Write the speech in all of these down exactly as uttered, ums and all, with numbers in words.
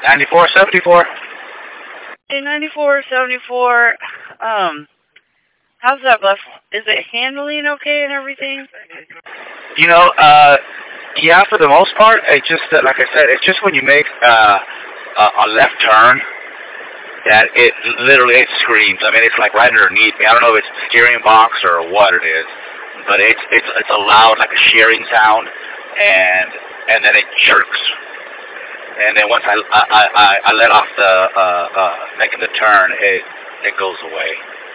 ninety-four seventy-four. Hey, ninety-four seventy-four, um, how's that bus? Is it handling okay and everything? You know, uh, yeah, for the most part, it's just that, like I said, it's just when you make uh, a, a left turn that it literally it screams. I mean, it's like right underneath me. I don't know if it's the steering box or what it is, but it's it's it's a loud, like a shearing sound, and and then it jerks. And then once I I I, I let off the uh, uh, making the turn, it it goes away.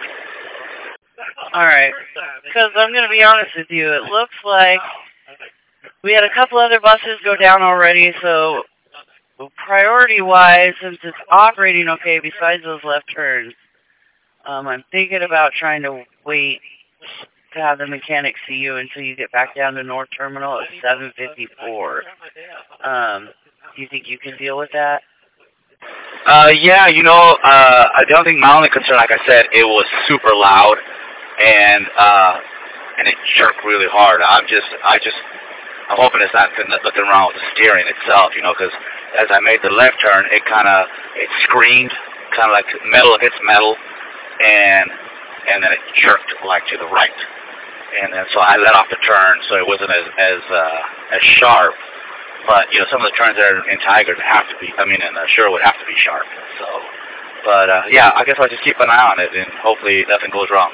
All right, because I'm going to be honest with you. It looks like we had a couple other buses go down already, so priority-wise, since it's operating okay besides those left turns, um, I'm thinking about trying to wait to have the mechanic see you until you get back down to North Terminal at seven fifty-four. Um, do you think you can deal with that? Uh, yeah, you know, uh, the only thing, my only concern, like I said, it was super loud, and uh, and it jerked really hard. I'm just, I just, I'm hoping it's not nothing wrong with the steering itself, you know, because as I made the left turn, it kind of, it screamed, kind of like metal hits metal, and and then it jerked like to the right, and then so I let off the turn, so it wasn't as as uh, as sharp. But, you know, some of the turns there in Tigard have to be, I mean, in uh, Sherwood have to be sharp. So, but, uh, yeah, I guess I'll just keep an eye on it, and hopefully nothing goes wrong.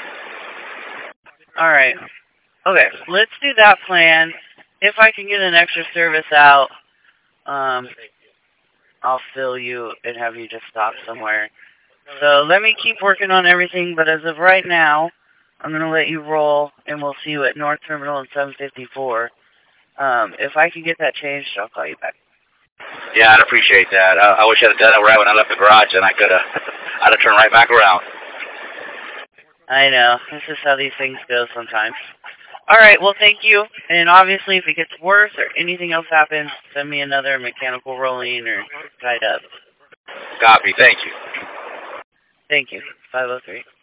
All right. Okay, let's do that plan. If I can get an extra service out, um, I'll fill you and have you just stop somewhere. So let me keep working on everything, but as of right now, I'm going to let you roll, and we'll see you at North Terminal in seven fifty-four. Um, if I can get that changed, I'll call you back. Yeah, I'd appreciate that. I, I wish I'd have done it right when I left the garage, and I could have, I'd have turned right back around. I know. This is how these things go sometimes. All right, well, thank you. And obviously, if it gets worse or anything else happens, send me another mechanical rolling or tied up. Copy. Thank you. Thank you. five oh three.